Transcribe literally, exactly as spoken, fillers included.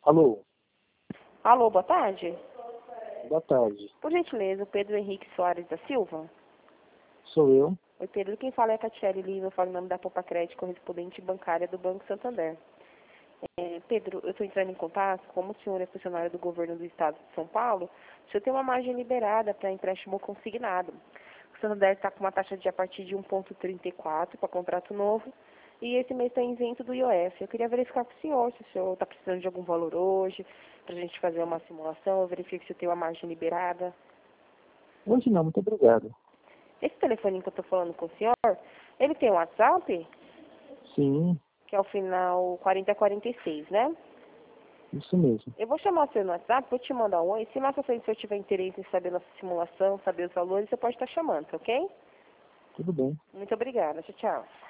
Alô, Alô, boa tarde. boa tarde. Por gentileza, o Pedro Henrique Soares da Silva. Sou eu. Oi, Pedro. Quem fala é a Catiele Lima, eu falo em nome da Poupa Crédito, correspondente bancária do Banco Santander. É, Pedro, eu estou entrando em contato, como o senhor é funcionário do governo do estado de São Paulo, o senhor tem uma margem liberada para empréstimo consignado. O Santander está com uma taxa de a partir de um vírgula trinta e quatro para contrato novo, e esse mês está isento do I O F. Eu queria verificar com o senhor se o senhor está precisando de algum valor hoje, para a gente fazer uma simulação, eu verifico se tem uma margem liberada. Hoje não, muito obrigado. Esse telefone que eu estou falando com o senhor, ele tem um WhatsApp, Sim, que é o final quarenta quarenta e seis, né? isso mesmo. Eu vou chamar você no WhatsApp, vou te mandar um oi. Se mais pra frente, se eu tiver interesse em saber nossa simulação, saber os valores, você pode estar chamando, tá ok? Tudo bem. Muito obrigada. Tchau, tchau.